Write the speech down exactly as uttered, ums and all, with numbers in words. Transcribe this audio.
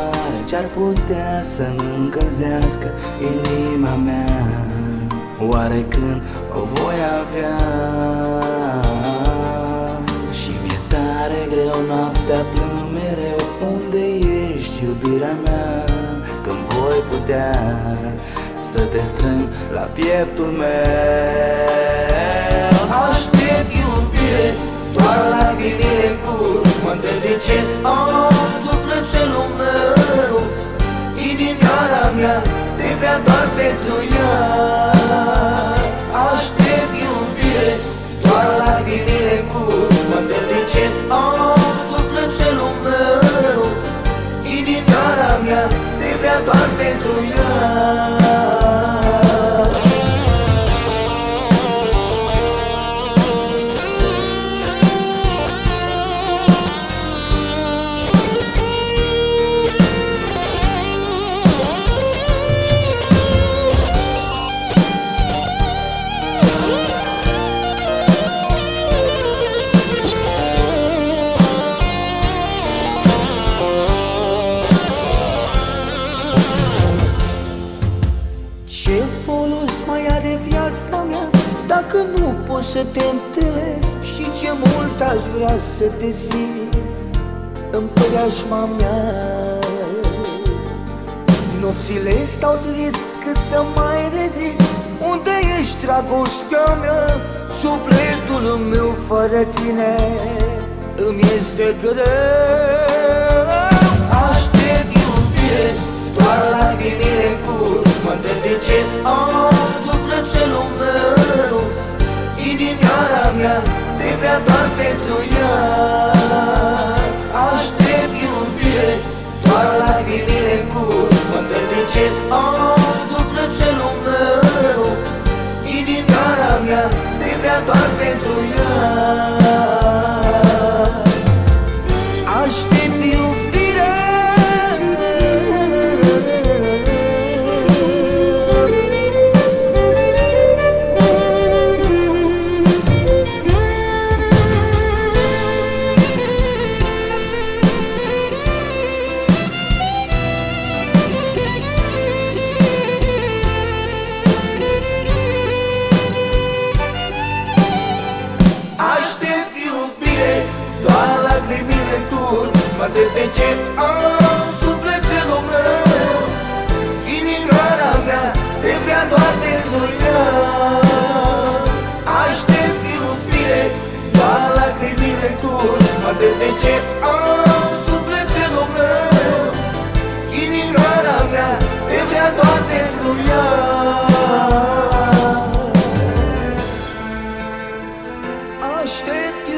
soare ce-ar putea să-mi încălzească inima mea? Oare când o voi avea? Și mi-e tare greu noaptea, plâng mereu, unde ești, iubirea mea? Când voi putea să te strâng la pieptul meu. Aștept iubire, doar lacrimile curg, mă întreb de ce oh, sufletelul meu, inimioara mea te vrea doar pentru ea. Aștept iubire, doar lacrimile curg, mă întreb de ce oh, sufletelul meu, inimioara mea te vrea doar pentru ea. Dacă nu poți să te întâlnesc și ce mult aș vrea să te simt în preajma mea. Nopțile stau trist cât să mai rezist. Unde ești, dragostea mea? Sufletul meu fără tine îmi este greu. Aștept iubire, doar lacrimile curg, mă întreb de ce oh, sufletelul meu, inimioara mea te vrea doar pentru ea. Aștept iubire, doar lacrimile curg, mă întreb de ce oh, sufletelul meu, inimioara mea te vrea doar pentru ea. Aștept iubire, mă întreb de ce oh, sufletelul meu, inimioara mea te vrea doar pentru ea. Aștept iubire, doar lacrimile curg, mă întreb de ce oh, sufletelul meu, inimioara mea te vrea doar pentru ea. Aștept